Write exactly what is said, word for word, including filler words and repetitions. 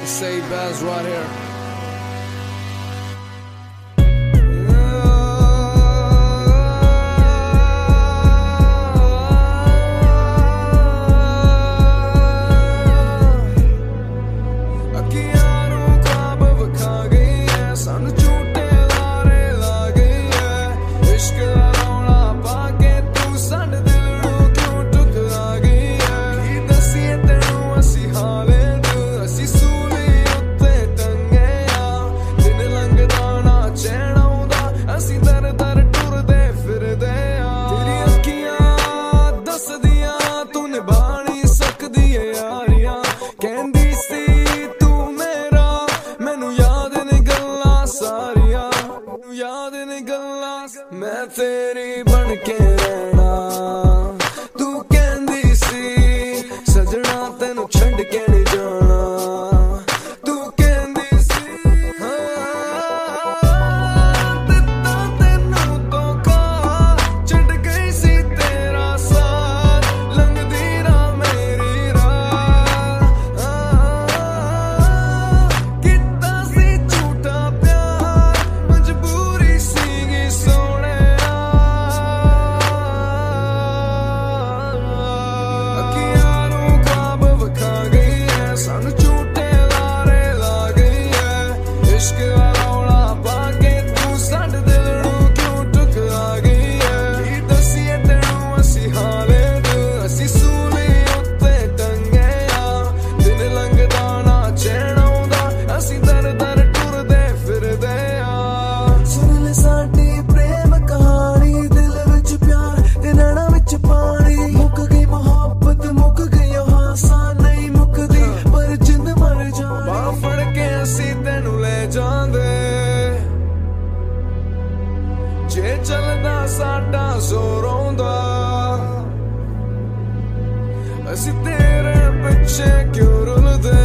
Say Baz right here. मैं तेरी बन के रहना तू कहंदी सी सजना तेनू छड़ के नहीं जाना तू कहंदी सी दिता तेनू धोखा छड़ गई सी तेरा साथ लंघदी ना मेरी राह कितना सी झूठा प्यार मजबूरी सीगी सोने जे चलदा साडा जोरों दा असी तेरे पिछे क्यों रुलदे